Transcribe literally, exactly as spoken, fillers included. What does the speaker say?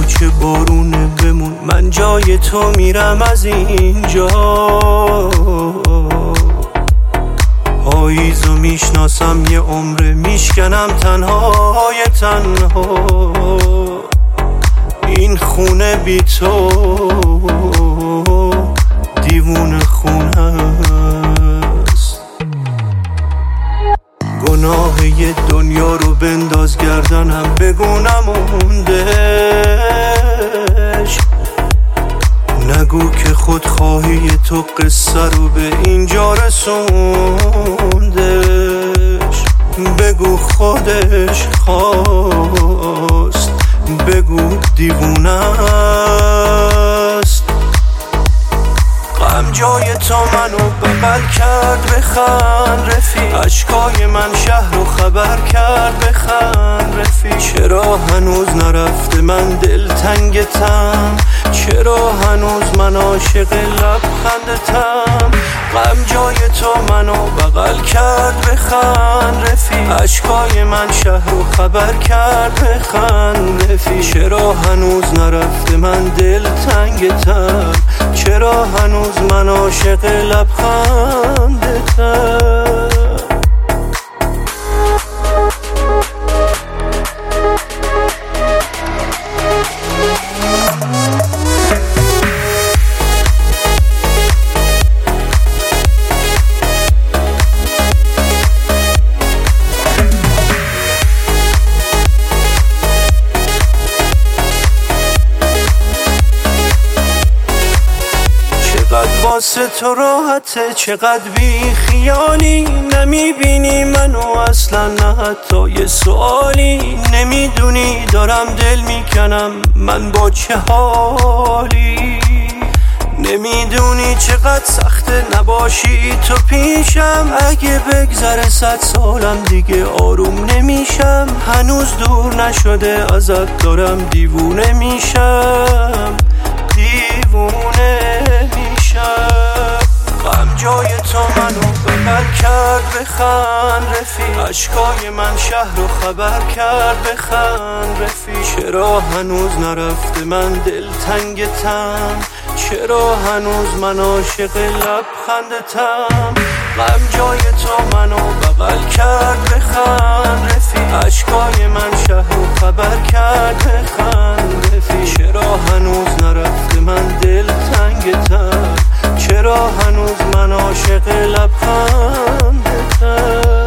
چه بارونه بمون، من جای تو میرم از اینجا. پاییزو میشناسم یه عمره، میشکنم تنهای تنها. این خونه بی تو دیوونه خونه است. گناه یه دنیا رو بنداز گردنم، بگو نموندش. نگو که خودخواهی تو قصه رو به اینجا رسوندش. بگو خودش خواست، بگو دیوونه است. غم جای تو منو بغل کرد، بخند رفیق. اشکای من شهر رو خبر کرد، بخند رفیق. چرا هنوز نرفته من دلتنگتم، چرا هنوز من عاشق لبخندتم. غم جای تو منو بغل کرد، بخند رفیق. اشکای من شهر رو خبر کرد، بخند رفیق. چرا هنوز نرفته من دلتنگتم، چرا هنوز من عاشق لبخندتم. چقدر واسه تو راحته، چقدر بی خیالی. نمیبینی منو اصلا، نه حتی یه سوالی. نمیدونی دارم دل میکنم من با چه حالی. نمیدونی چقدر سخته نباشی تو پیشم. اگه بگذره صد سالم دیگه آروم نمیشم. هنوز دور نشده ازت، دارم دیوونه میشم، دیوونه میشم. غم جای تو منو بغل کرد، بخند رفیق. اشکای من شهر رو خبر کرد، بخند رفیق. چرا هنوز نرفته من دلتنگتم، چرا هنوز من عاشق لبخندتم. غم جای تو منو بغل کرد، بخند رفیق. اشکای من شهر رو خبر کرد، بخند رفیق. چرا هنوز نرفته من دلتنگتم، چرا هنوز من عاشق لبخندتم.